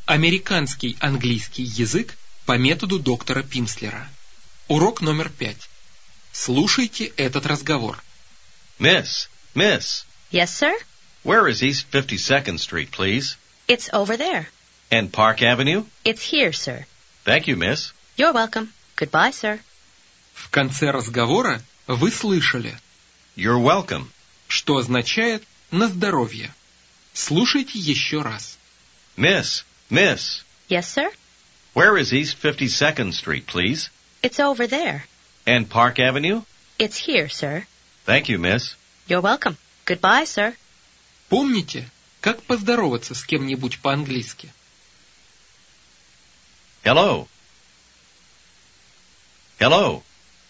Американский английский язык по методу доктора Пимслера. Урок номер 5. Слушайте этот разговор. Miss. Yes, sir? Where is East 52nd Street, please? It's over there. And Park Avenue? It's here, sir. Thank you, miss. You're welcome. Goodbye, sir. В конце разговора вы слышали, You're welcome. что означает «на здоровье». Слушайте еще раз. Miss. Yes, sir? Where is East 52nd Street, please? It's over there. And Park Avenue? It's here, sir. Thank you, miss. You're welcome. Goodbye, sir. Помните, как поздороваться с кем-нибудь по-английски? Hello. Hello.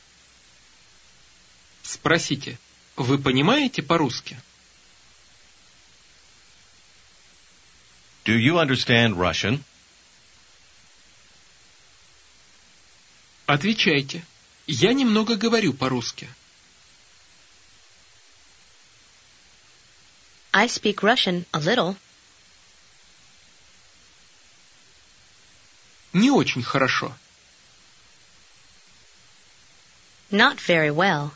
Спросите, вы понимаете по-русски? Do you understand Russian? Отвечайте, я немного говорю по-русски. I speak Russian a little. Не очень хорошо. Not very well.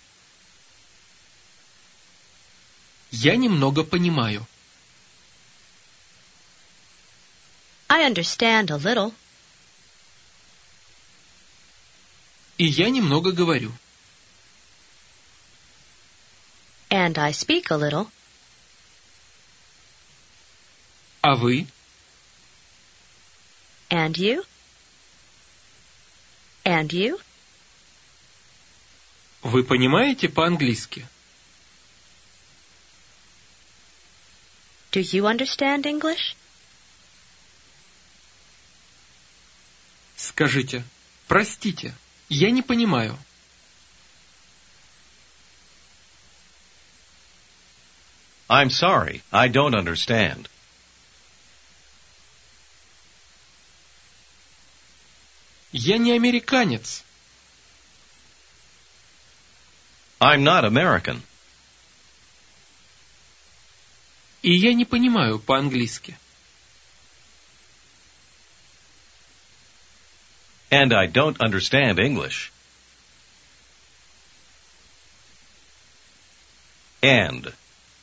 Я немного понимаю. I understand a little. И я немного говорю. And I speak a little. А вы? And you? And you? Вы понимаете по-английски? Do you understand English? Скажите, простите, я не понимаю. I'm sorry, I don't understand. Я не американец. I'm not American. И я не понимаю по-английски. And I don't understand English. And.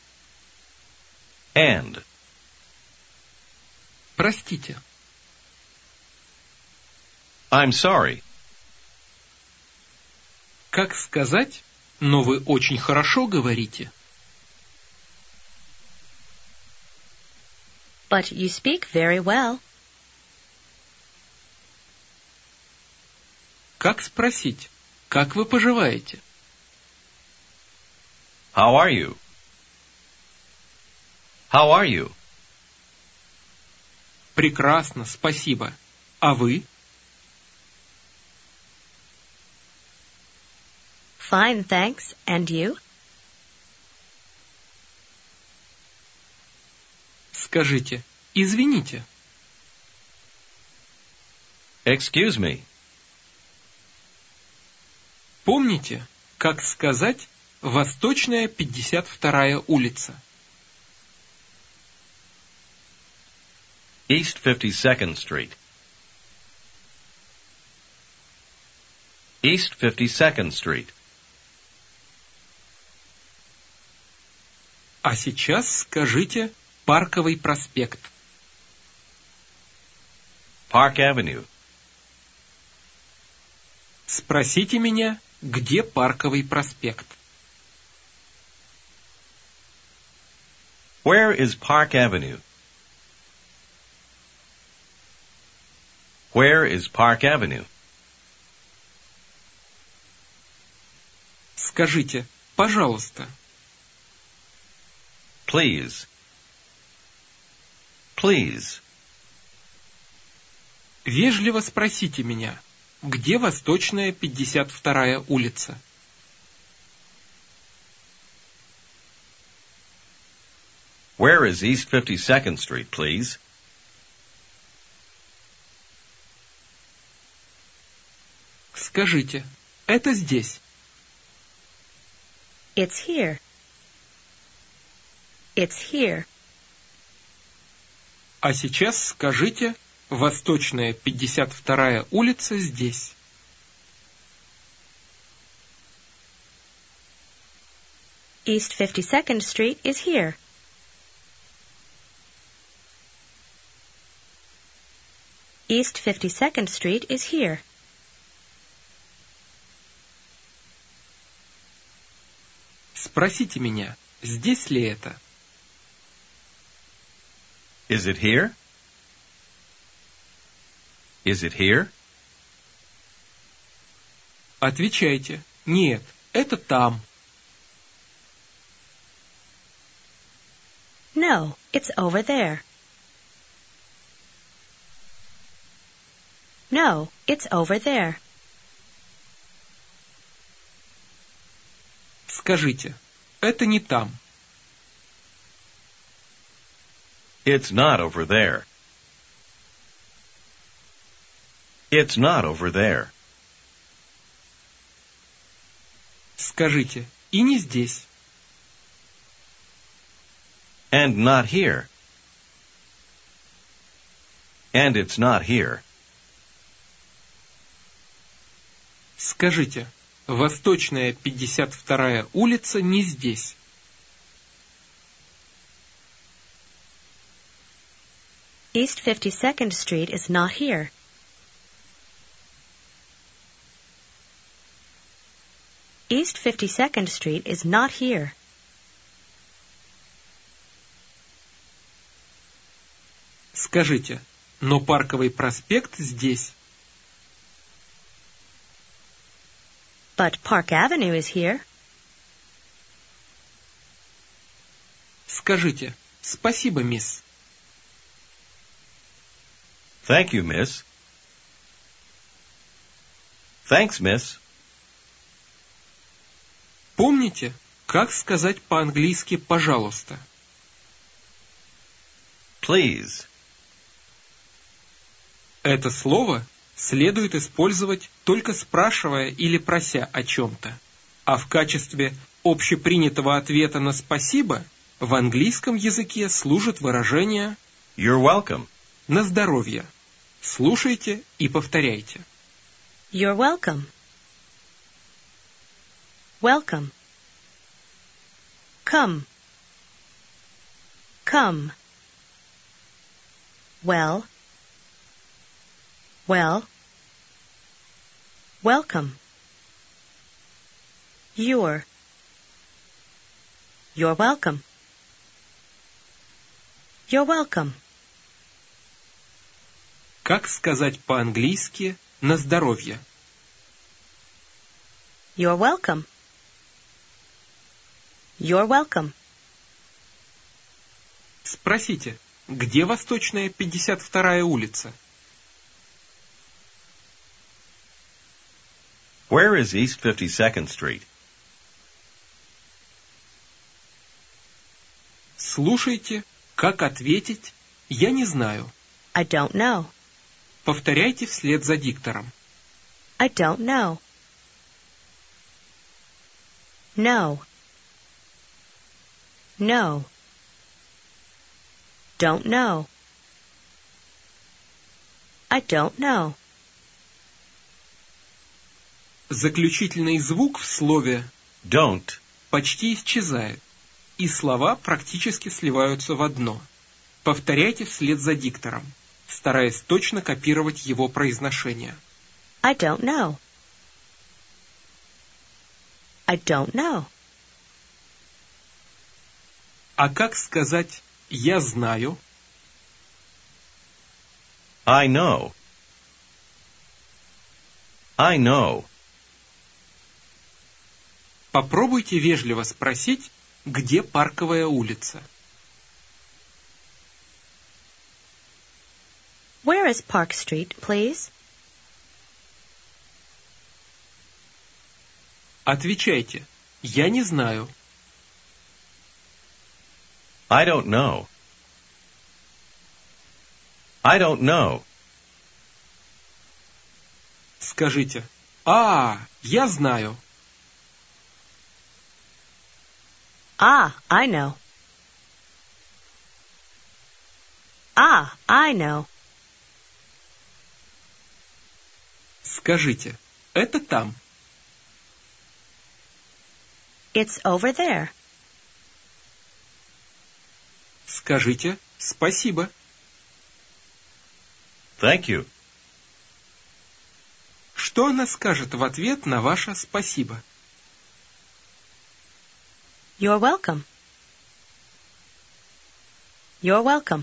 Простите. I'm sorry. Как сказать, но вы очень хорошо говорите? But you speak very well. Как спросить, как вы поживаете? How are you? How are you? Прекрасно, спасибо. А вы? Fine, thanks. And you? Скажите, извините. Excuse me. Помните, как сказать «Восточная 52-я улица»? East 52nd Street. East 52nd Street. А сейчас скажите «Парковый проспект». Park Avenue. Спросите меня, где Парковый проспект? Where is Park Avenue? Where is Park Avenue? Скажите, пожалуйста. Please. Please. Вежливо спросите меня, где Восточная 52-я улица? Where is East 52nd Street, please? Скажите, это здесь. It's here. It's here. А сейчас скажите Восточная 52-я улица здесь. East 52nd Street is here. East 52nd Street is here. Спросите меня, здесь ли это? Is it here? Is it here? Отвечайте, нет, это там. No, it's over there. No, it's over there. Скажите, это не там. It's not over there. It's not over there. Скажите, и не здесь. And not here. And it's not here. Скажите, Восточная 52-я улица не здесь. East 52nd Street is not here. East 52nd Street is not here. Скажите, но Парковый проспект здесь. But Park Avenue is here. Скажите, спасибо, мисс. Thank you, miss. Thanks, miss. Помните, как сказать по-английски «пожалуйста»? Please. Это слово следует использовать только спрашивая или прося о чем-то. А в качестве общепринятого ответа на «спасибо» в английском языке служит выражение You're welcome. «на здоровье». Слушайте и повторяйте. You're welcome. Welcome. Come. Come. Well. Well. Welcome. You're welcome. You're welcome. Как сказать по-английски «на здоровье»? You're welcome. You're welcome. Спросите, где Восточная 52-я улица? Where is East 52nd Street? Слушайте, как ответить «я не знаю». I don't know. Повторяйте вслед за диктором. I don't know. No. No. Don't know. I don't know. Заключительный звук в слове Don't. почти исчезает, и слова практически сливаются в одно. Повторяйте вслед за диктором, стараясь точно копировать его произношение. I don't know. I don't know. А как сказать «я знаю»? I know. I know. Попробуйте вежливо спросить, где Парковая улица. Where is Park Street, please? Отвечайте «я не знаю». I don't know. I don't know. Скажите я знаю». Ah, I know. Ah, I know. Скажите, это там. It's over there. Скажите, спасибо. Thank you. Что она скажет в ответ на ваше спасибо? You're welcome. You're welcome.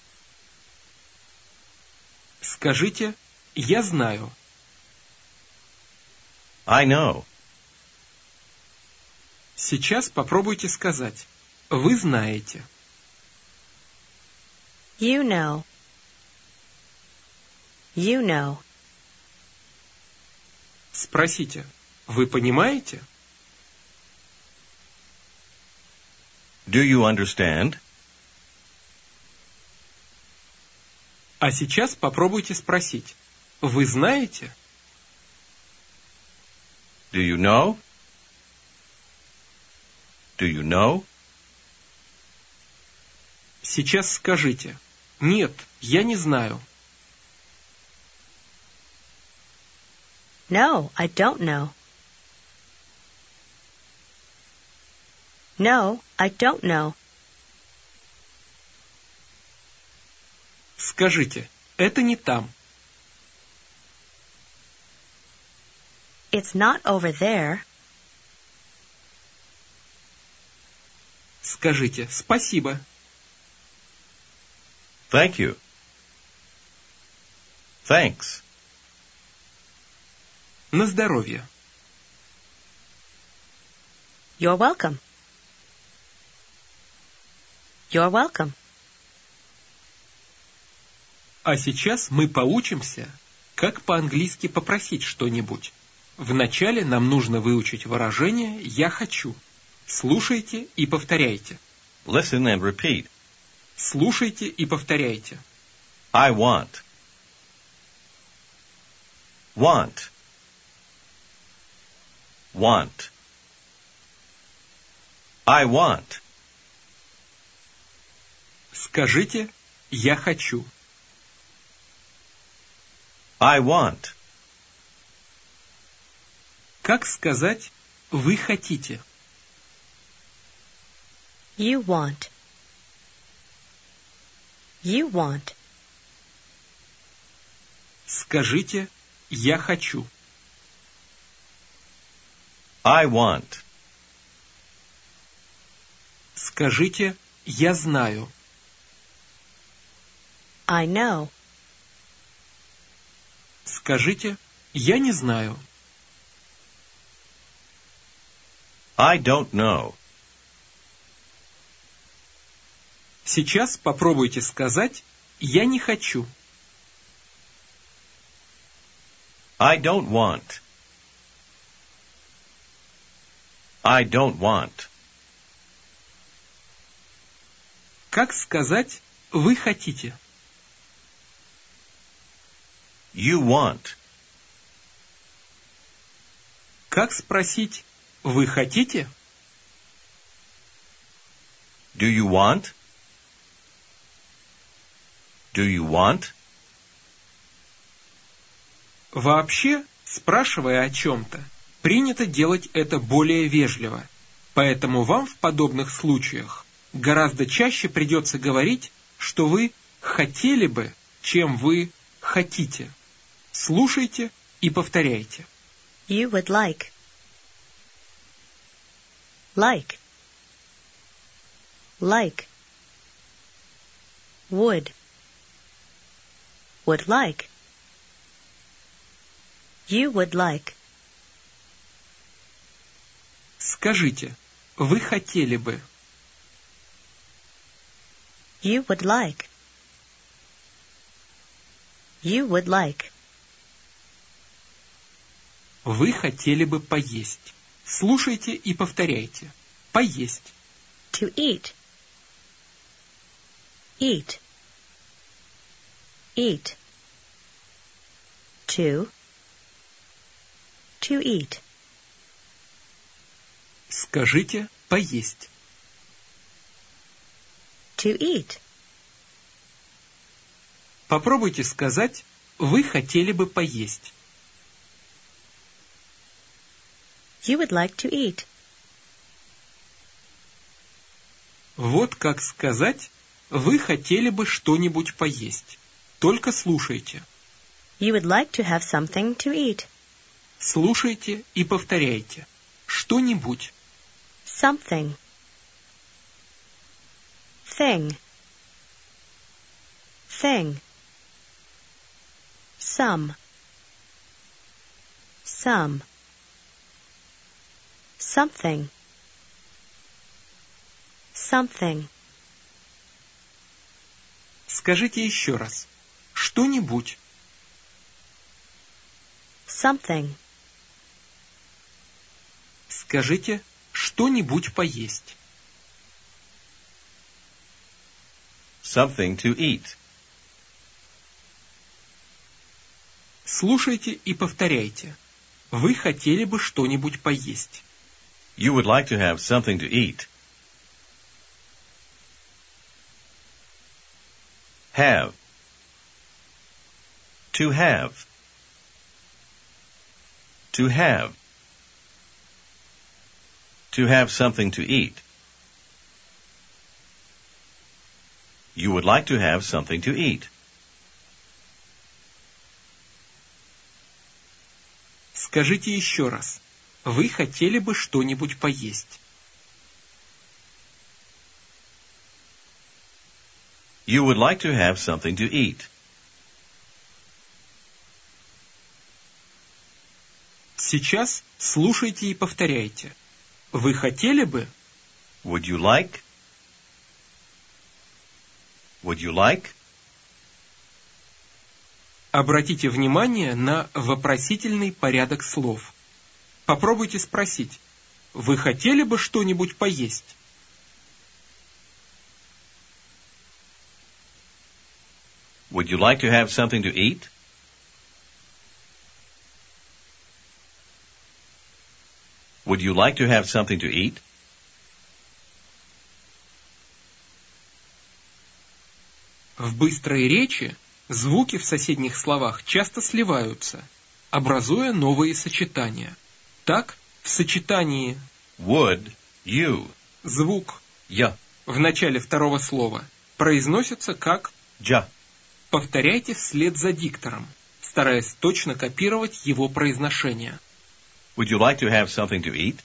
Скажите, я знаю. I know. Сейчас попробуйте сказать. Вы знаете. You know. You know. Спросите. Вы понимаете? Do you understand? А сейчас попробуйте спросить. Вы знаете? Do you know? Do you know? Сейчас скажите. Нет, я не знаю. No, I don't know. No, I don't know. Скажите, это не там. It's not over there. Скажите, спасибо. Thank you. Thanks. На здоровье. You're welcome. You're welcome. А сейчас мы поучимся, как по-английски попросить что-нибудь. Вначале нам нужно выучить выражение «я хочу». Слушайте и повторяйте. Listen and repeat. Слушайте и повторяйте. I want. Want. Want. I want. Скажите «я хочу». I want. Как сказать «вы хотите»? You want. You want. Скажите «я хочу». I want. Скажите «я знаю». I know. Скажите «я не знаю». I don't know. Сейчас попробуйте сказать «я не хочу». I don't want. I don't want. Как сказать «вы хотите»? You want. Как спросить «вы хотите»? Do you want? Do you want? Вообще, спрашивая о чем-то, принято делать это более вежливо. Поэтому вам в подобных случаях гораздо чаще придется говорить, что вы хотели бы, чем вы хотите. Слушайте и повторяйте. You would like. Like. Like. Would. Would like. You would like. Скажите, вы хотели бы. You would like. You would like. Вы хотели бы поесть. Слушайте и повторяйте. Поесть. To eat. Eat. Eat. To. To eat. Скажите поесть. To eat. Попробуйте сказать «вы хотели бы поесть». you would like to eat? Вот как сказать «Вы хотели бы что-нибудь поесть». Только слушайте. You would like to have something to eat. Слушайте и повторяйте. Что-нибудь. Something. Thing. Thing. Some. Some. Something. Something. Скажите еще раз. Что-нибудь. Something. Скажите что-нибудь поесть. Something to eat. Слушайте и повторяйте. Вы хотели бы что-нибудь поесть. You would like to have something to eat. Have. To have. To have. To have something to eat. You would like to have something to eat. Скажите еще раз. Вы хотели бы что-нибудь поесть. You would like to have something to eat. Сейчас слушайте и повторяйте. Вы хотели бы? Would you like? Would you like? Обратите внимание на вопросительный порядок слов. Попробуйте спросить. Вы хотели бы что-нибудь поесть? Would you like to have something to eat? Would you like to have something to eat? В быстрой речи звуки в соседних словах часто сливаются, образуя новые сочетания. Так, в сочетании Would you? звук Ya. в начале второго слова произносится как Ja. «повторяйте вслед за диктором», стараясь точно копировать его произношение. Would you like to have something to eat?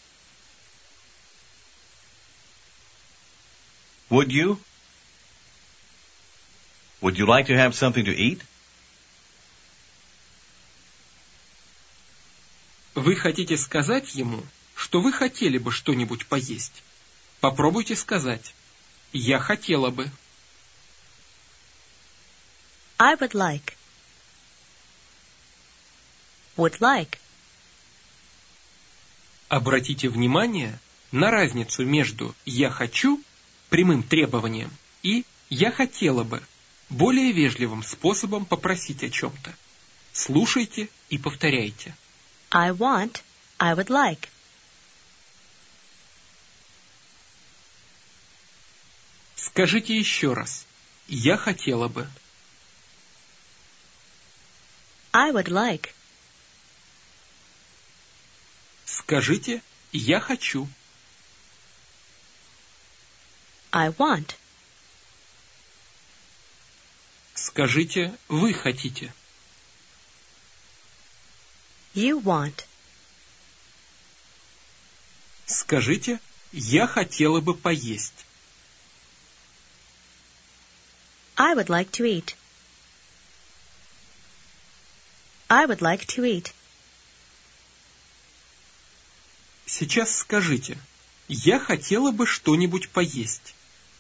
Would you? Would you like to have something to eat? Вы хотите сказать ему, что вы хотели бы что-нибудь поесть? Попробуйте сказать «я хотела бы». I would like. Would like. Обратите внимание на разницу между «я хочу» прямым требованием и «я хотела бы» более вежливым способом попросить о чем-то. Слушайте и повторяйте. I want. I would like. Скажите еще раз. Я хотела бы. I would like. Скажите «я хочу». I want. Скажите «вы хотите». You want. Скажите «я хотела бы поесть». I would like to eat. I would like to eat. Сейчас скажите «я хотела бы что-нибудь поесть».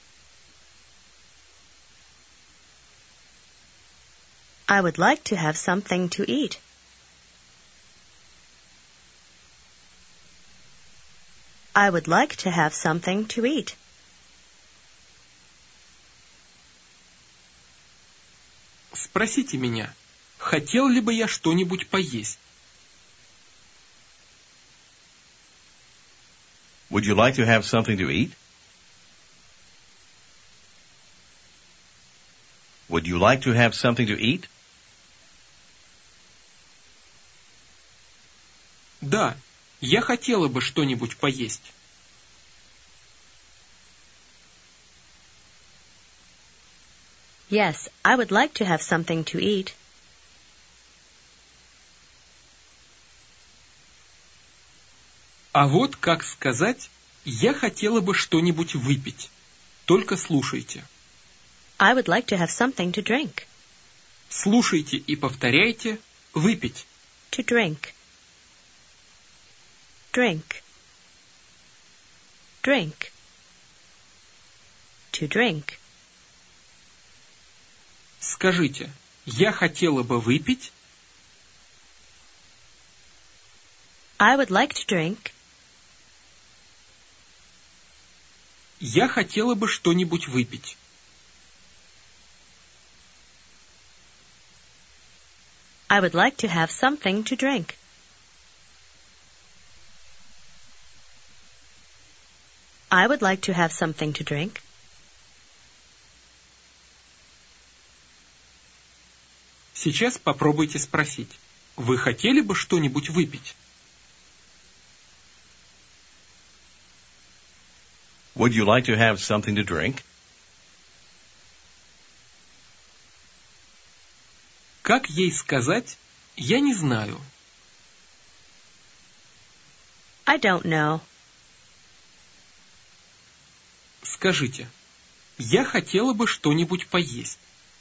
I would like to have something to eat. I would like to have something to eat. Спросите меня, хотел ли бы я что-нибудь поесть? Would you like to have something to eat? Would you like to have something to eat? Да, Я хотела бы что-нибудь поесть. Yes, I would like to have something to eat. А вот как сказать «я хотела бы что-нибудь выпить». Только слушайте. I would like to have something to drink. Слушайте и повторяйте «выпить». To drink. Drink. Drink. To drink. Скажите «я хотела бы выпить». I would like to drink. Я хотела бы что-нибудь выпить. I would like to have something to drink. I would like to have something to drink. Сейчас попробуйте спросить. Вы хотели бы что-нибудь выпить? Would you like to have something to drink? Как ей сказать «я не знаю»? I don't know. Скажите «я хотела бы что-нибудь поесть».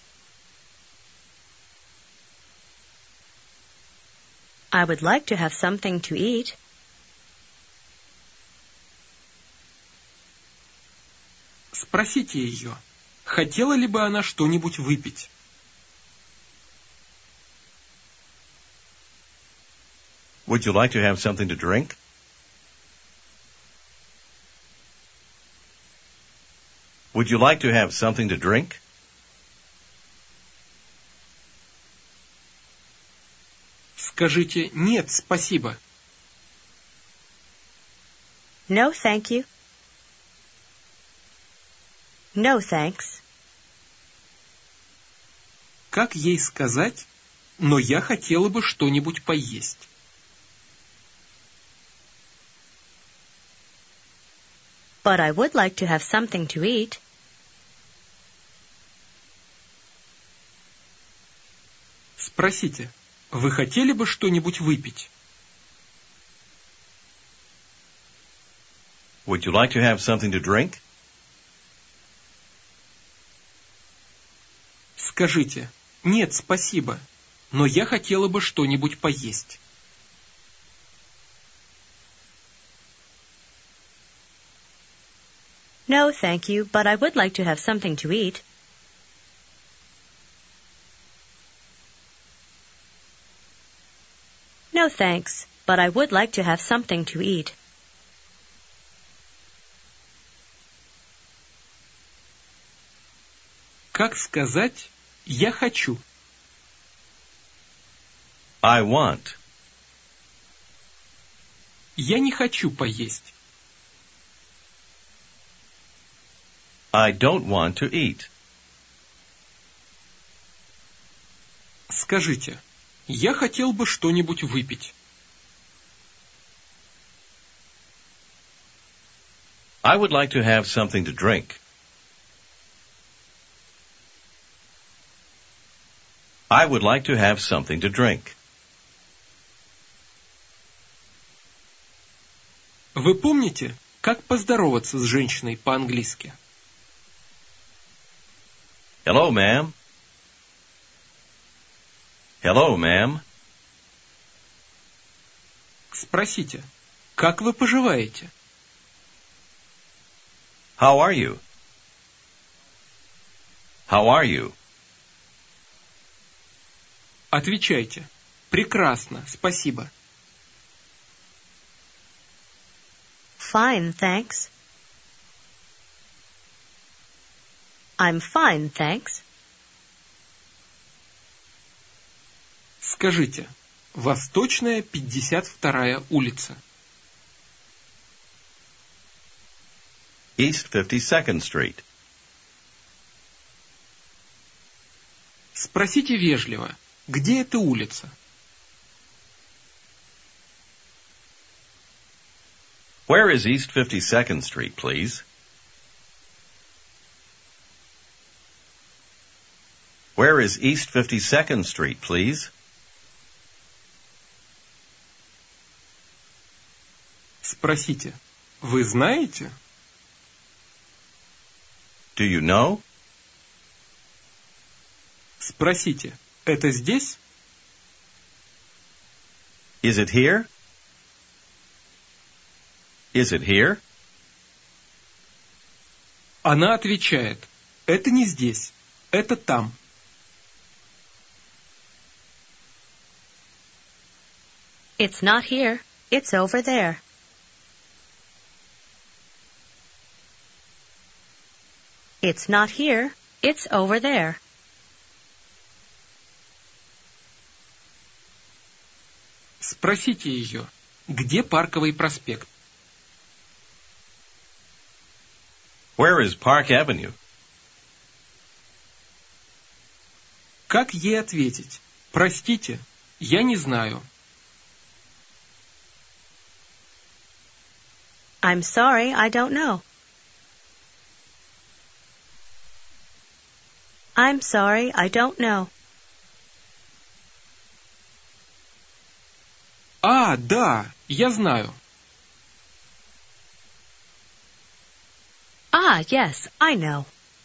I would like to have something to eat. Спросите ее, хотела ли бы она что-нибудь выпить. Would you like to have something to drink? Would you like to have something to drink? Скажите «нет, спасибо». No, thank you. No, thanks. Как ей сказать «но я хотела бы что-нибудь поесть»? But I would like to have something to eat. Спросите, вы хотели бы что-нибудь выпить? Would you like to have something to drink? Скажите, нет, спасибо, но я хотела бы что-нибудь поесть. No, thank you, but I would like to have something to eat. No, thanks, but I would like to have something to eat. Как сказать «я хочу»? I want. Я не хочу поесть. I don't want to eat. Скажите, я хотел бы что-нибудь выпить. I would like to have something to drink. I would like to have something to drink. Вы помните, как поздороваться с женщиной по-английски? Hello, ma'am. Hello, ma'am. Спросите, как вы поживаете? How are you? How are you? Отвечайте, прекрасно, спасибо. Fine, thanks. I'm fine, thanks. Скажите, Восточная, 52-я улица. East 52nd Street. Спросите вежливо, где эта улица? Where is East 52nd Street, please? Where is East 52nd Street, please? Спросите, вы знаете? Do you know? Спросите, это здесь? Is it here? Is it here? Она отвечает, это не здесь, это там. It's not here. It's over there. It's not here. It's over there. Спросите ее, где Парковый проспект? Where is Park Avenue? Как ей ответить? Простите, я не знаю. I'm sorry, I don't know. I'm sorry, I don't know. А, да, я знаю. Ah, yes, I know.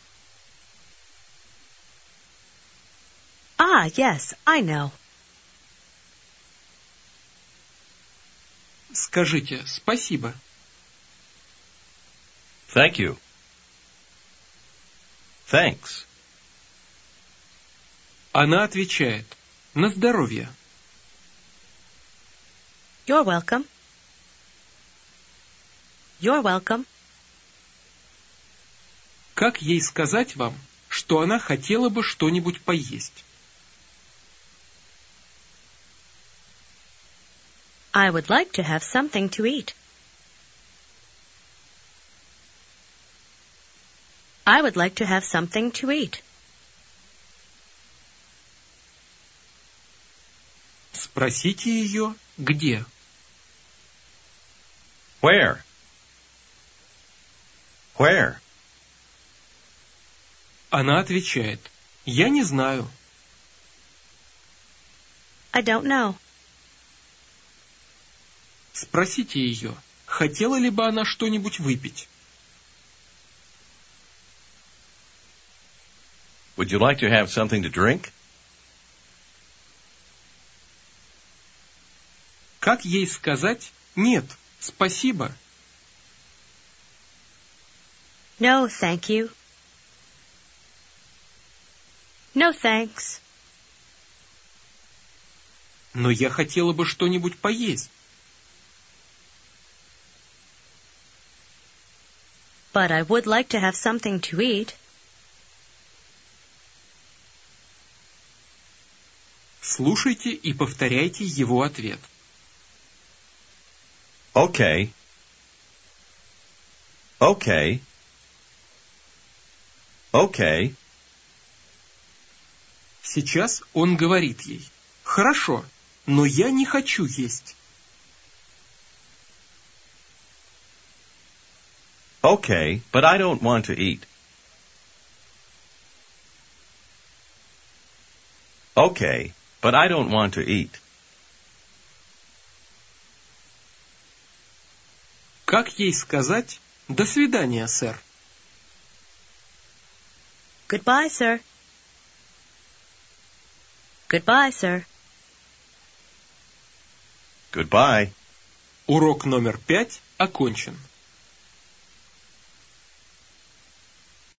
Ah, yes, I know. Скажите спасибо. Thank you. Thanks. Она отвечает, на здоровье. You're welcome. You're welcome. Как ей сказать вам, что она хотела бы что-нибудь поесть? I would like to have something to eat. I would like to have something to eat. Спросите ее, где. Where? Where? Она отвечает, я не знаю. I don't know. Спросите ее, хотела ли бы она что-нибудь выпить? Would you like to have something to drink? Как ей сказать «нет, спасибо»? No, thank you. No, thanks. Но я хотела бы что-нибудь поесть. But I would like to have something to eat. Слушайте и повторяйте его ответ. Okay. Okay. Okay. Сейчас он говорит ей, хорошо, но я не хочу есть. Okay, but I don't want to eat. Okay, but I don't want to eat. Как ей сказать «до свидания, сэр»? Goodbye, sir. Goodbye, sir. Goodbye. Урок номер 5 окончен.